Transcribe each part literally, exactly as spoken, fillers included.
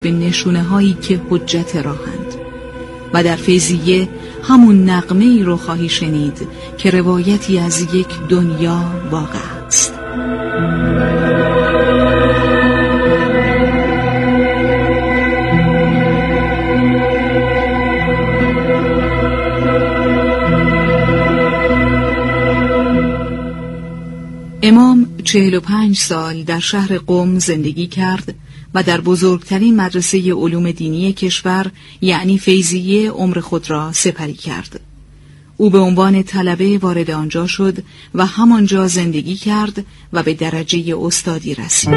به نشونه هایی که حجت راهند و در فیضیه همون نغمه ای رو خواهی شنید که روایتی از یک دنیا واقع است. امام چهل و پنج سال در شهر قم زندگی کرد و در بزرگترین مدرسه علوم دینی کشور یعنی فیضیه عمر خود را سپری کرد. او به عنوان طلبه وارد آنجا شد و همانجا زندگی کرد و به درجه استادی رسید.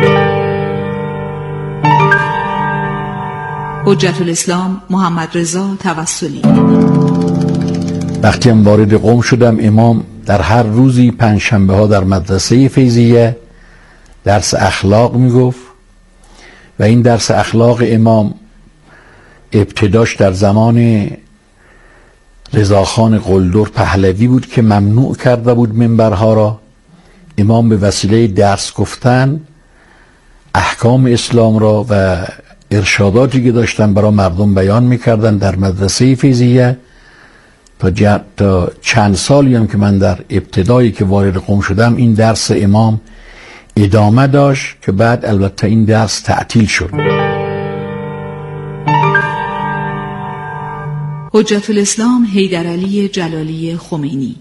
حجت الاسلام محمد رضا توسلی. وقتی هم وارد قم شدم، امام در هر روزی پنجشنبه ها در مدرسه فیضیه درس اخلاق میگفت و این درس اخلاق امام ابتداش در زمان رضاخان قلدر پهلوی بود که ممنوع کرده بود منبرها را. امام به وسیله درس گفتن احکام اسلام را و ارشاداتی که داشتن برای مردم بیان میکردن در مدرسه فیضیه. تا, ج... تا چند سالی هم که من در ابتدایی که وارد قم شدم این درس امام ادامه داشت که بعد البته این درس تعطیل شد. حجت الاسلام حیدرعلی جلالی خمینی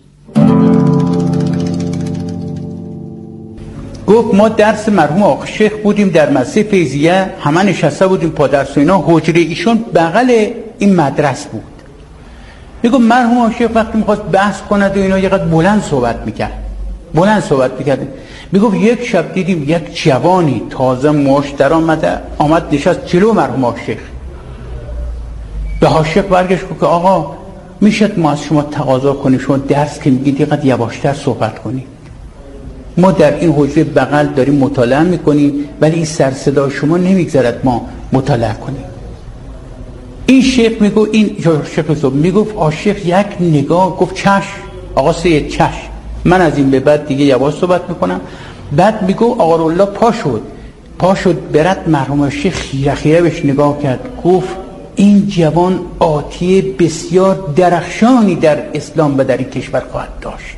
گفت ما درس مرحوم آقا شیخ بودیم در مدرسه فیضیه، همه نشسته بودیم پا درس و اینا، حجره ایشون بغل این مدرسه بود. میگم مرحوم آقا شیخ وقتی میخواست بحث کند و اینا یقدر بلند صحبت میکرد بلند صحبت میکرد میگفت یک شب دیدیم یک جوانی تازه ماش در آمده آمد نشست جلو مرحوم آقا شیخ. به آقا شیخ برگشت که آقا میشد ما از شما تقاضا کنیم شما درس که میگید یقدر یواشتر صحبت کنید، ما در این حجره بغل داریم مطالعه میکنیم ولی این سر صدا شما نمیگذارد ما مطالعه کنیم. این شیخ میگو این شیخ صبح میگفت آقا شیخ یک نگاه گفت چش آقا سید چش، من از این به بعد دیگه یواش صحبت میکنم. بعد میگو آقا رولا پا شد پا شد برد مرحوم شیخ خیره خیره بهش نگاه کرد، گفت این جوان آتیه بسیار درخشانی در اسلام و در این کشور خواهد داشت.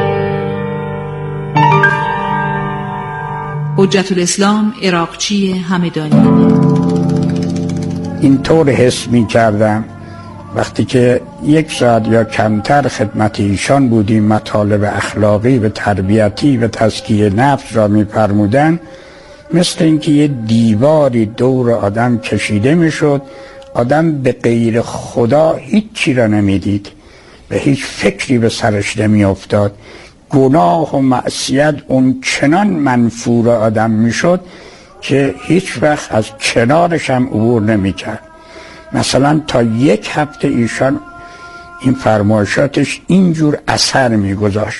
حجت الاسلام عراقچی همدانی. اینطور حس می کردم وقتی که یک ساعت یا کمتر خدمت ایشان بودیم، مطالب اخلاقی و تربیتی و تزکیه نفس را می فرمودن، مثل اینکه یه دیواری دور آدم کشیده می شد، آدم به غیر خدا هیچ چی را نمی دید، به هیچ فکری به سرش نمی افتاد. گناه و معصیت اون چنان منفور آدم می شد که هیچ وقت از کنارش هم عبور نمی کرد. مثلا تا یک هفته ایشان این فرمایشاتش اینجور اثر می گذاشت.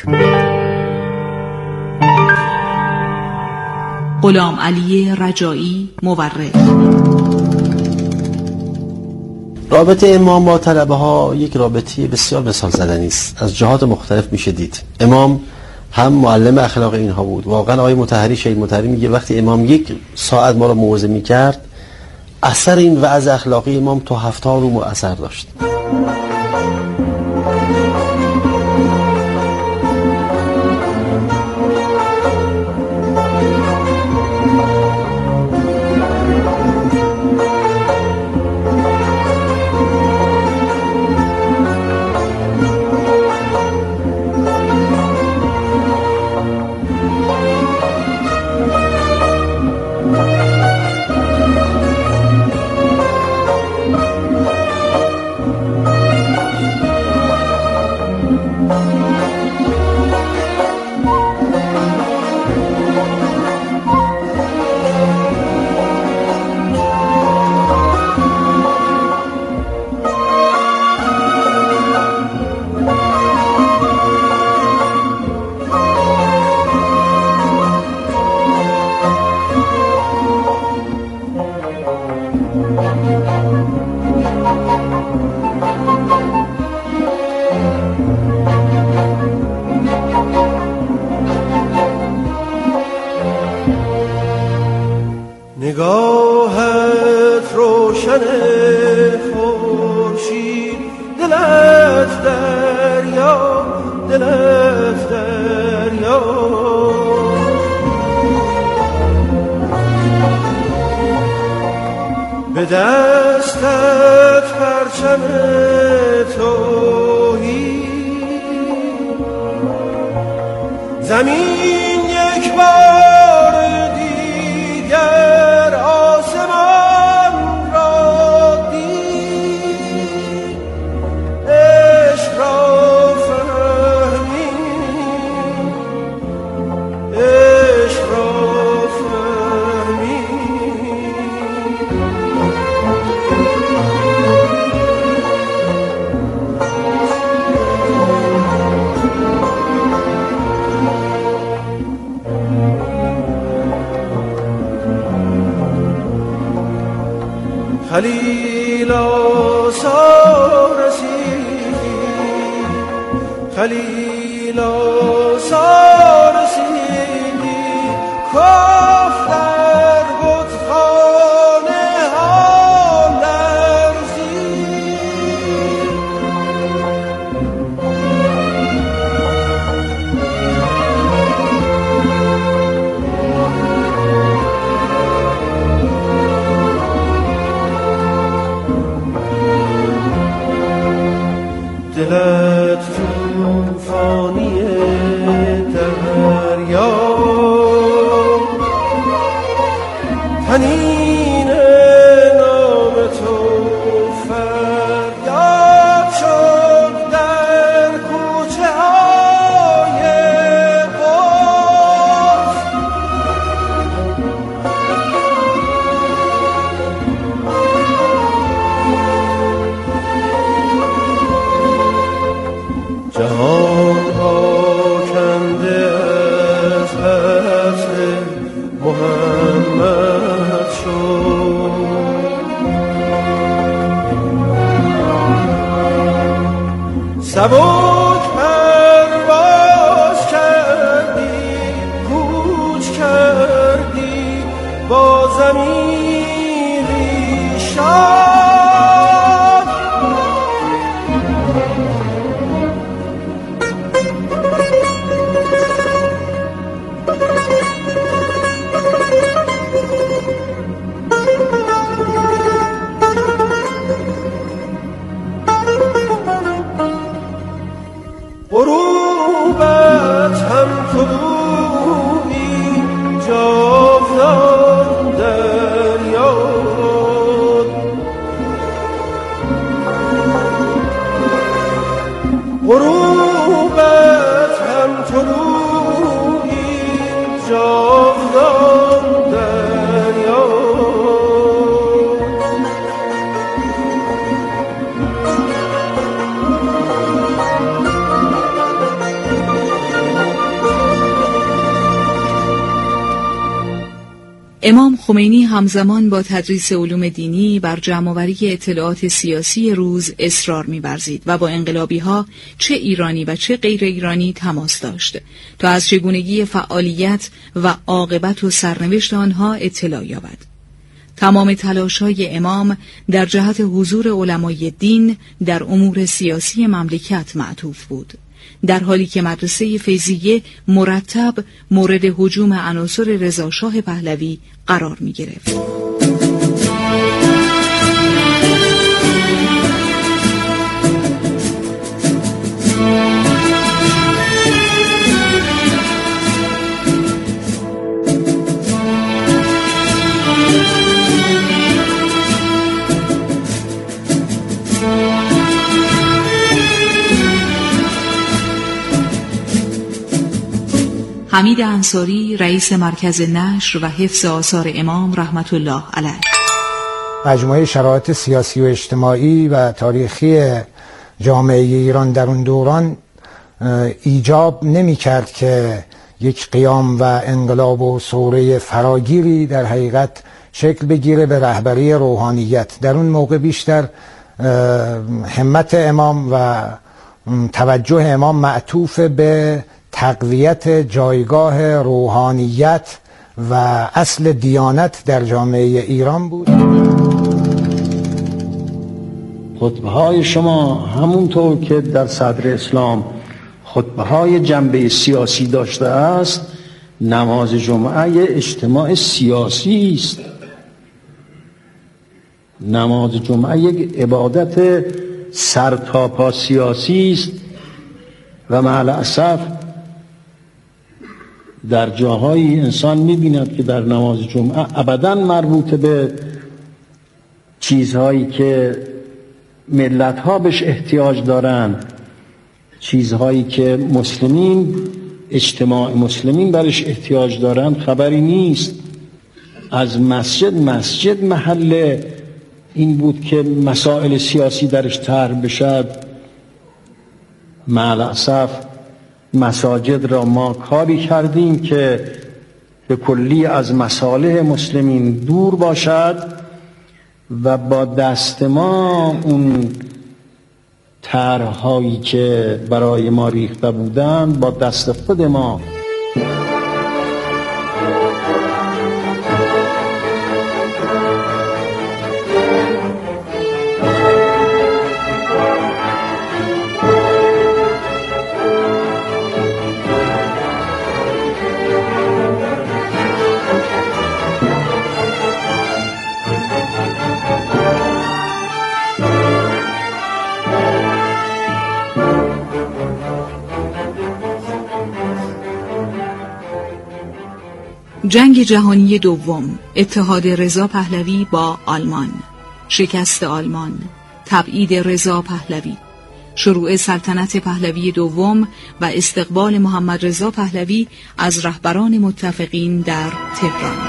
غلام علی رجایی مورخ. رابطه امام با طلبه ها یک رابطه بسیار مثال زدنی است، از جهات مختلف میشه دید. امام هم معلم اخلاق اینها بود. واقعا آقای مطهری شهید مطهری میگه وقتی امام یک ساعت ما رو موعظه میکرد، اثر این وعظ اخلاقی امام تا هفته ها رو اثر داشت. نگاهت رو روشن خورشید دلت دریا دلت دریا به دستت پرچم توحید زمین یک بار دیگر آسمان را دید عشق را فهمید عشق را فهمید خلیل آسا رسیدی خلیل آسا رسیدی کف در بتخانه ها لرزید دلت توفانی دریا تنین نام تو فریاد شد در کوچه های قرص جهان آکنده از حسن محمد شد سبک پرواز کردی کوچ کردی با ضمیری شاد غروبت هم طلوعی جاودان دریا غروبت هم طلوعی جاودان دریا امام خمینی همزمان با تدریس علوم دینی بر جمع‌آوری اطلاعات سیاسی روز اصرار می‌ورزید و با انقلابی‌ها چه ایرانی و چه غیر ایرانی تماس داشت تا از چگونگی فعالیت و عاقبت و سرنوشت آنها اطلاع یابد. تمام تلاش‌های امام در جهت حضور علمای دین در امور سیاسی مملکت معطوف بود، در حالی که مدرسه فیضیه مرتب مورد هجوم عناصر رضاشاه پهلوی قرار می گرفت. حمید انصاری رئیس مرکز نشر و حفظ آثار امام رحمت الله علیه. مجموعه شرایط سیاسی و اجتماعی و تاریخی جامعه ایران در اون دوران ایجاب نمی کرد که یک قیام و انقلاب و ثوره فراگیری در حقیقت شکل بگیره به رهبری روحانیت. در اون موقع بیشتر همت امام و توجه امام معطوف به تقویت جایگاه روحانیت و اصل دیانت در جامعه ایران بود. خطبه های شما همونطور که در صدر اسلام خطبه های جنبه سیاسی داشته است، نماز جمعه یه اجتماع سیاسی است. نماز جمعه یک عبادت سرتاپا سیاسی است و مع الاسف در جاهایی انسان می‌بیند که در نماز جمعه ابداً مربوط به چیزهایی که ملت‌ها بهش احتیاج دارند، چیزهایی که مسلمین، اجتماع مسلمین برش احتیاج دارند، خبری نیست. از مسجد مسجد محل این بود که مسائل سیاسی درش طرح بشد. مع الاسف مساجد را ما کاری کردیم که به کلی از مصالح مسلمین دور باشد و با دست ما اون طرح‌هایی که برای ما ریخته بودند با دست خود ما جنگ جهانی دوم، اتحاد رضا پهلوی با آلمان، شکست آلمان، تبعید رضا پهلوی، شروع سلطنت پهلوی دوم و استقبال محمد رضا پهلوی از رهبران متفقین در تهران.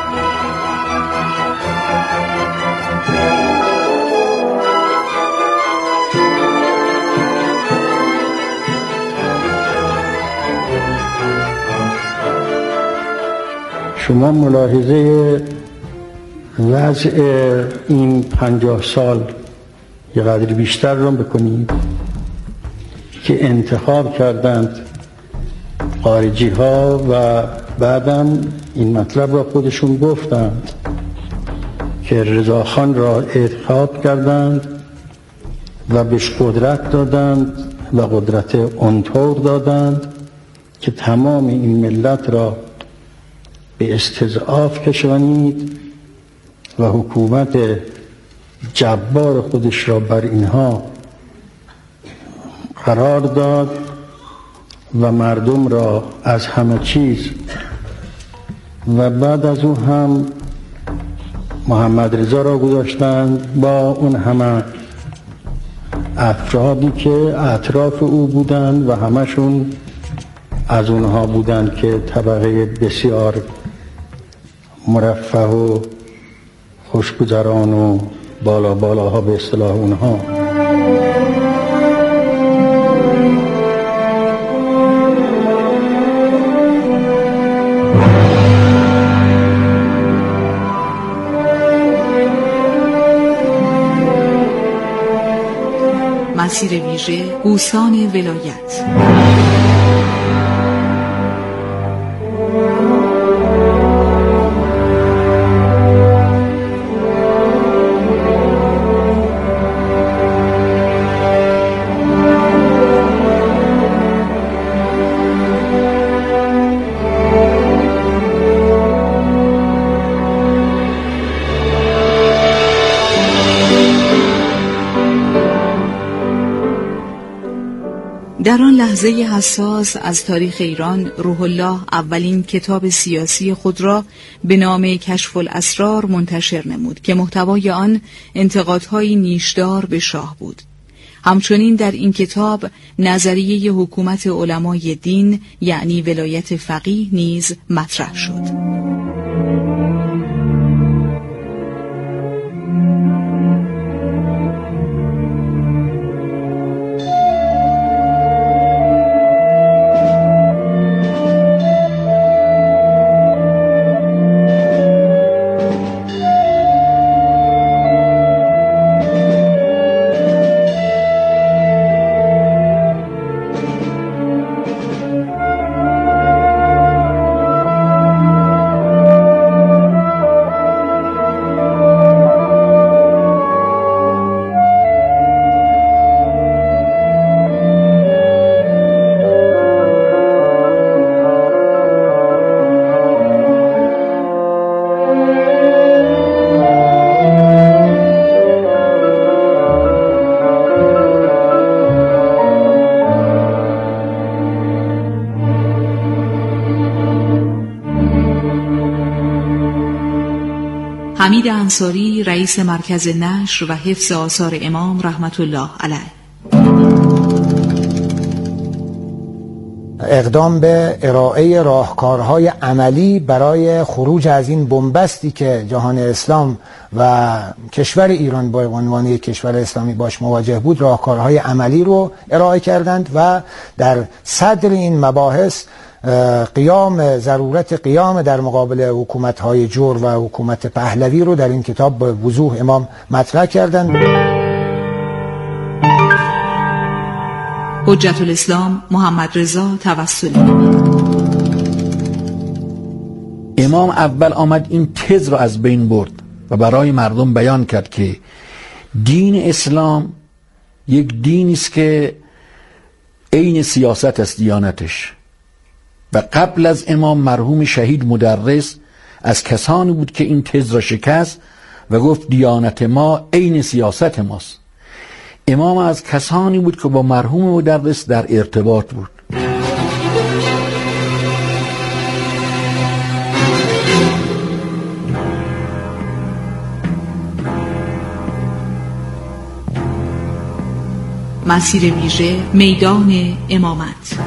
شما ملاحظه وضع این پنجاه سال یه قدر بیشتر رو بکنید که انتخاب کردند خارجی ها و بعدم این مطلب را خودشون گفتند که رضاخان را انتخاب کردند و بهش قدرت دادند و قدرت اونطور دادند که تمام این ملت را به استضعاف کشانید و حکومت جبار خودش را بر اینها قرار داد و مردم را از همه چیز و بعد از او هم محمد رضا را گذاشتند با اون همه افرادی که اطراف او بودند و همشون از اونها بودند که طبقه بسیار مرفه و خوشگذران و بالا بالاها به اصطلاح اونها. مسیر ویژه گوسان ولایت. در آن لحظه حساس از تاریخ ایران، روح الله اولین کتاب سیاسی خود را به نام کشف الاسرار منتشر نمود که محتوای آن انتقادهای نیشدار به شاه بود. همچنین در این کتاب نظریه حکومت علمای دین یعنی ولایت فقیه نیز مطرح شد. حمید انصاری رئیس مرکز نشر و حفظ آثار امام رحمت الله علیه. اقدام به ارائه راهکارهای عملی برای خروج از این بنبستی که جهان اسلام و کشور ایران با عنوان یک کشور اسلامی باش مواجه بود، راهکارهای عملی رو ارائه کردند و در صدر این مباحث قیام ضرورت قیام در مقابل حکومت‌های جور و حکومت پهلوی رو در این کتاب به وضوح امام مطرح کردند. حجت الاسلام محمد رضا توسلی. امام اول آمد این تز رو از بین برد و برای مردم بیان کرد که دین اسلام یک دینی است که عین سیاست است دیانتش. و قبل از امام مرحوم شهید مدرس از کسانی بود که این تز را شکست و گفت دیانت ما عین سیاست ماست. امام از کسانی بود که با مرحوم مدرس در ارتباط بود. مسیر ویژه میدان امامت.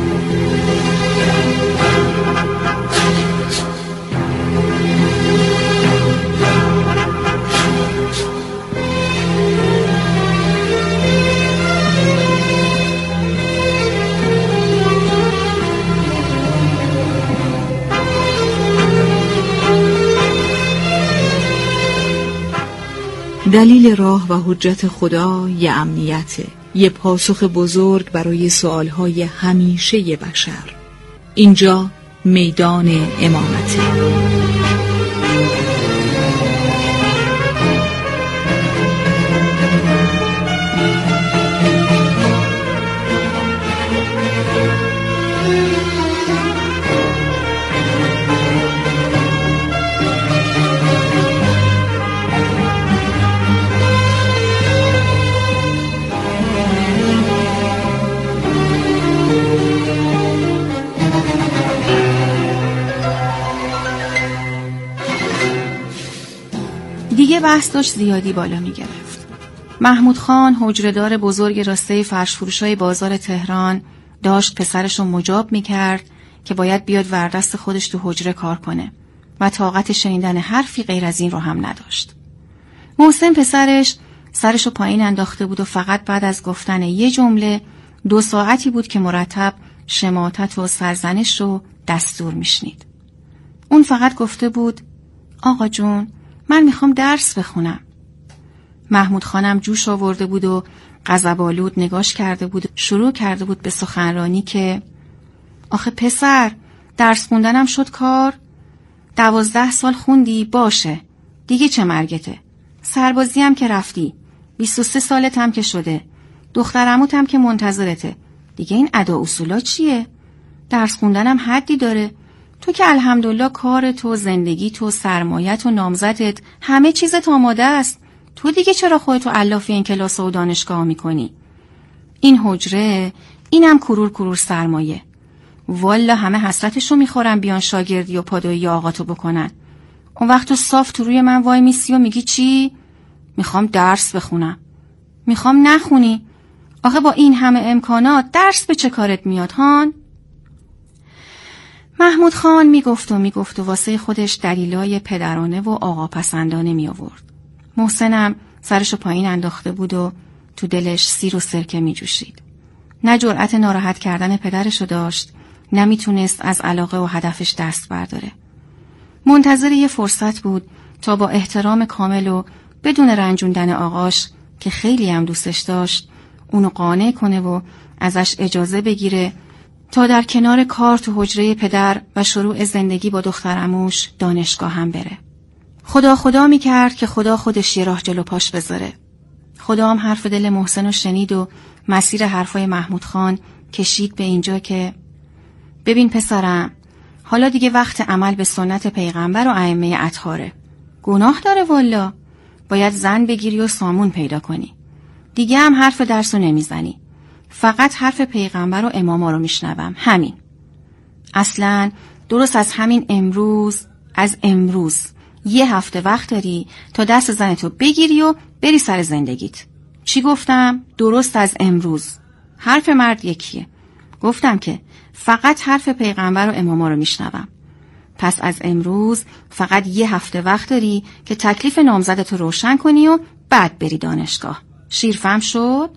دلیل راه و حجت خدا یه امنیته، یه پاسخ بزرگ برای سوالهای همیشه بشر. اینجا میدان امامته. دیگه بحث داشت زیادی بالا می گرفت. محمود خان حجره‌دار بزرگ راسته فرش فروشای بازار تهران داشت پسرشو مجاب می کرد که باید بیاد وردست خودش تو حجره کار کنه و طاقت شنیدن حرفی غیر از این رو هم نداشت. محسن پسرش سرشو پایین انداخته بود و فقط بعد از گفتن یه جمله دو ساعتی بود که مرتب شماتت و سرزنش رو دستور میشنید. اون فقط گفته بود آقا جون من میخوام درس بخونم. محمود خانم جوش آورده بود و غضب‌آلود نگاش کرده بود و شروع کرده بود به سخنرانی که آخه پسر درس خوندنم شد کار؟ دوازده سال خوندی باشه دیگه چه مرگته؟ سربازی هم که رفتی، بیست و سه سالت هم که شده، دختر عموت هم که منتظرته، دیگه این ادا اصولا چیه؟ درس خوندنم حدی داره. تو که الحمدلله کار تو، زندگی تو، سرمایت و نامزدت همه چیزت آماده است. تو دیگه چرا خودتو علافی این کلاس و دانشگاه میکنی؟ این حجره اینم کرور کرور سرمایه. والا همه حسرتشو میخورن بیان شاگردی و پادویی آقاتو بکنن. اون وقت تو صاف تو روی من وای میسی و میگی چی؟ میخوام درس بخونم. میخوام نخونی. آخه با این همه امکانات درس به چه کارت میاد هان؟ محمود خان میگفت و میگفت و واسه خودش دلیلای پدرانه و آقا پسندانه می آورد. محسنم سرشو پایین انداخته بود و تو دلش سیر و سرکه می جوشید. نه جرأت ناراحت کردن پدرشو داشت، نه میتونست از علاقه و هدفش دست برداره. منتظر یه فرصت بود تا با احترام کامل و بدون رنجوندن آقاش که خیلی هم دوستش داشت اونو قانع کنه و ازش اجازه بگیره تا در کنار کار تو حجره پدر و شروع زندگی با دخترعموش دانشگاه هم بره. خدا خدا میکرد که خدا خودش یه راه جلو پاش بذاره. خدا هم حرف دل محسن رو شنید و مسیر حرفای محمود خان کشید به اینجا که ببین پسرم، حالا دیگه وقت عمل به سنت پیغمبر و ائمه اطهاره. گناه داره والا، باید زن بگیری و سامون پیدا کنی. دیگه هم حرف درسو نمیزنی، فقط حرف پیغمبر و اماما رو میشنوم. همین. اصلاً درست از همین امروز از امروز یه هفته وقت داری تا دست زنتو بگیری و بری سر زندگیت. چی گفتم؟ درست از امروز. حرف مرد یکیه. گفتم که فقط حرف پیغمبر و اماما رو میشنوم. پس از امروز فقط یه هفته وقت داری که تکلیف نامزدتو روشن کنی و بعد بری دانشگاه. شیرفهم شد؟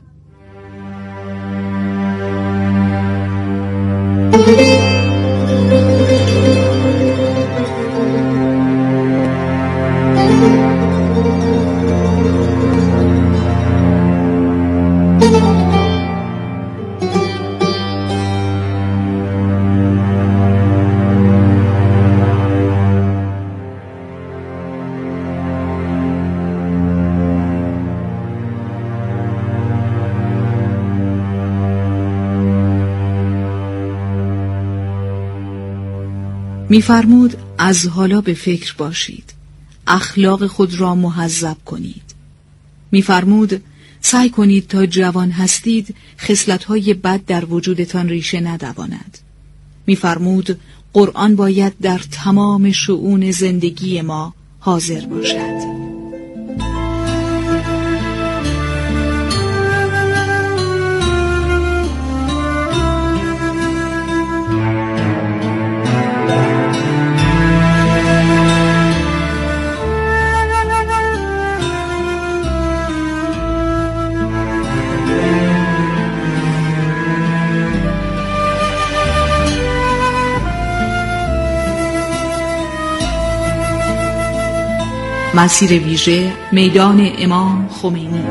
می‌فرمود از حالا به فکر باشید، اخلاق خود را مهذب کنید. می‌فرمود سعی کنید تا جوان هستید خصلت‌های بد در وجودتان ریشه ندواند. می‌فرمود قرآن باید در تمام شؤون زندگی ما حاضر باشد. مسیر ویژه میدان امام خمینی.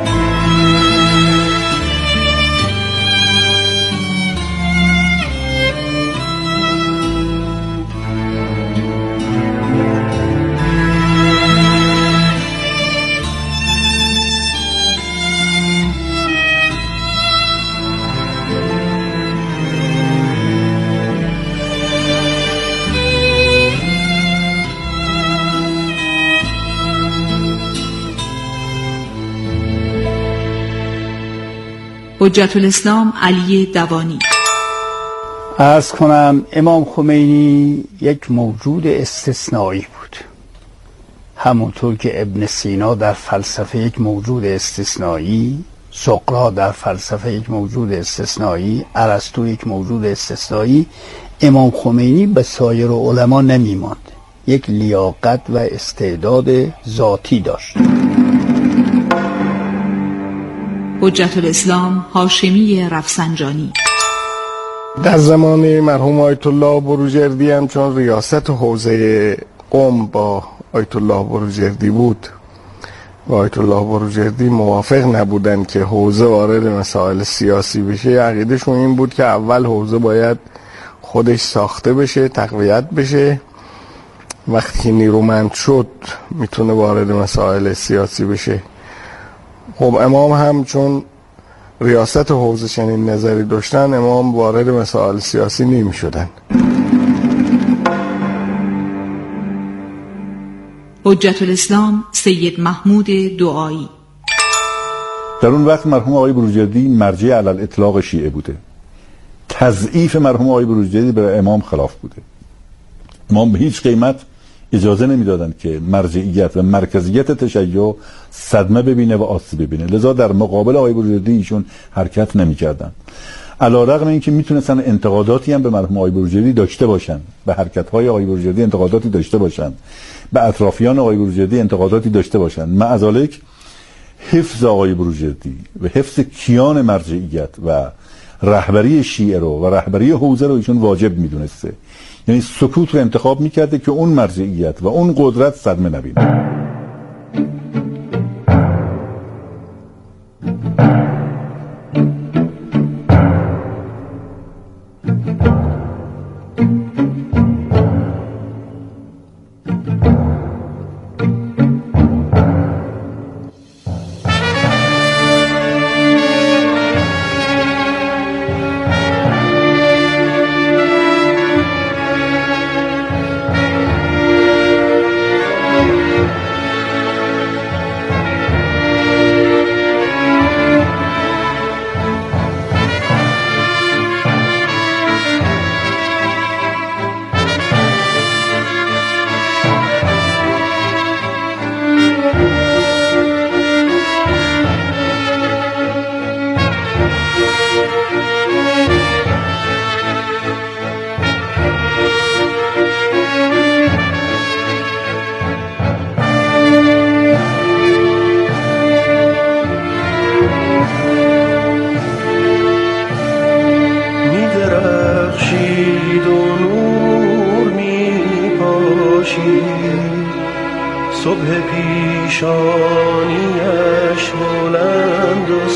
حجت الاسلام علی دوانی. عرض کنم امام خمینی یک موجود استثنایی بود، همونطور که ابن سینا در فلسفه یک موجود استثنایی، سقراط در فلسفه یک موجود استثنایی، ارسطو یک موجود استثنایی، امام خمینی به سایر علما نمیماند. یک لیاقت و استعداد ذاتی داشت. حجت الاسلام هاشمی رفسنجانی. در زمان مرحوم آیت الله بروجردی هم چون ریاست حوزه قم با آیت الله بروجردی بود و آیت الله بروجردی موافق نبودن که حوزه وارد مسائل سیاسی بشه، عقیدهشون این بود که اول حوزه باید خودش ساخته بشه، تقویت بشه، وقتی نیرومند شد میتونه وارد مسائل سیاسی بشه. خب امام هم چون ریاست حوزه چنین نظری داشتن، امام وارد مسائل سیاسی نمی شدن. حجت الاسلام سید محمود دعایی. در اون وقت مرحوم آقای بروجردی مرجع علی الاطلاق شیعه بوده. تضعیف مرحوم آقای بروجردی به امام خلاف بوده. امام به هیچ قیمت اجازه نمیدادند که مرجعیت و مرکزیت تشیع صدمه ببینه و آسیب ببینه، لذا در مقابل آقای بروجردی ایشون حرکت نمی‌کردند. علی‌رغم اینکه میتونستن انتقاداتی هم به مرحوم آقای بروجردی داشته باشن، به حرکت‌های آقای بروجردی انتقاداتی داشته باشن، به اطرافیان آقای بروجردی انتقاداتی داشته باشن، مع ذلک حفظ آقای بروجردی و حفظ کیان مرجعیت و رهبری شیعه رو و رهبری حوزه رو ایشون واجب میدونسته. یعنی سکوت رو انتخاب میکرده که اون مرجعیت و اون قدرت صدمه نبینه.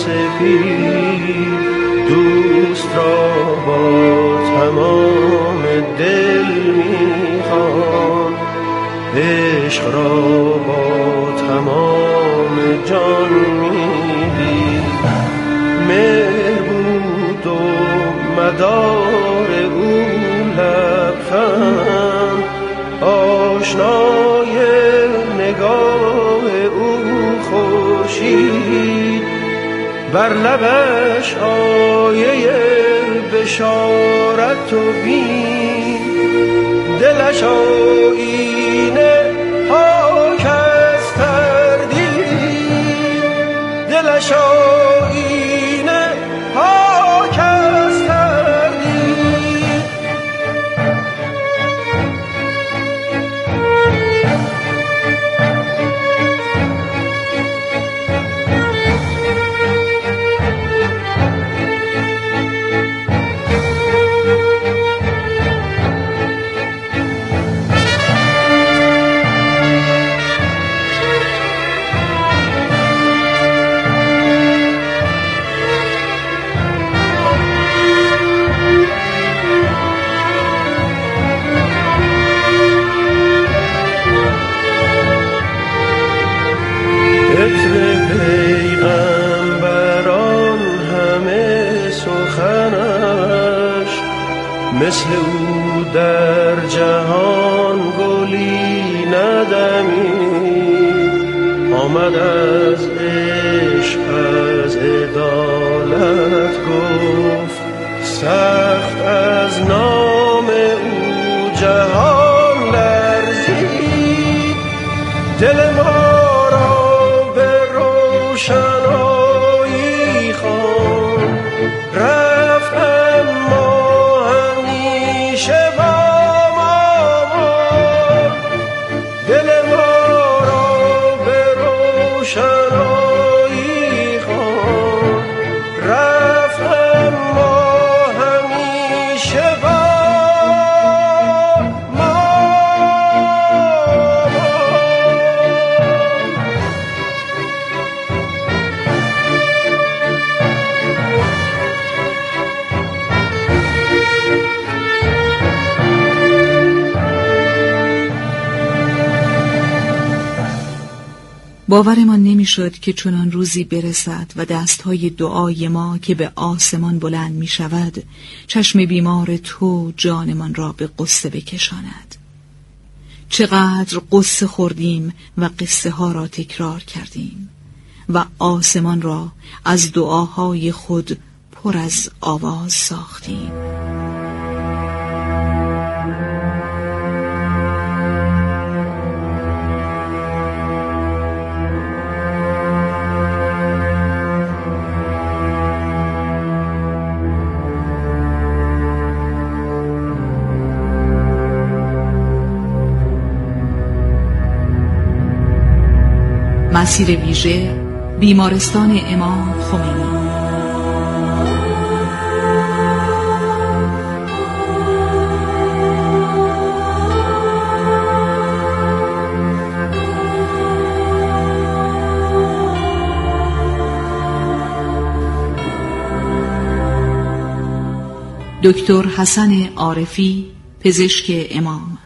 سپید دوست را با تمام دل میخوان، عشق را با تمام جان میدید. مهر بود و مدار او لبخند، آشنای نگاه او خورشید، بر لبش آیه بشارت و بین، دلش آیینه پاک از تردید، دلش آیینه پاک از تردید. پیغمبران همه سخنش، مثل او در جهان گلی ندمید. آمد از عشق از عدالت گفت، سخت از نام او جهان لرزید. دل ما روشنایی خوان، رفت اما همیشه با ما ماند. دل ما را به روشنایی خوان، رفت اما همیشه با ما باورمان نمیشد که چنان روزی برسد و دستهای دعای ما که به آسمان بلند می شود چشم بیمار تو جانمان را به قصه بکشاند. چقدر قصه خوردیم و قصه ها را تکرار کردیم و آسمان را از دعاهای خود پر از آواز ساختیم. مسیر ویژه بیمارستان امام خمینی. دکتر حسن عارفی، پزشک امام.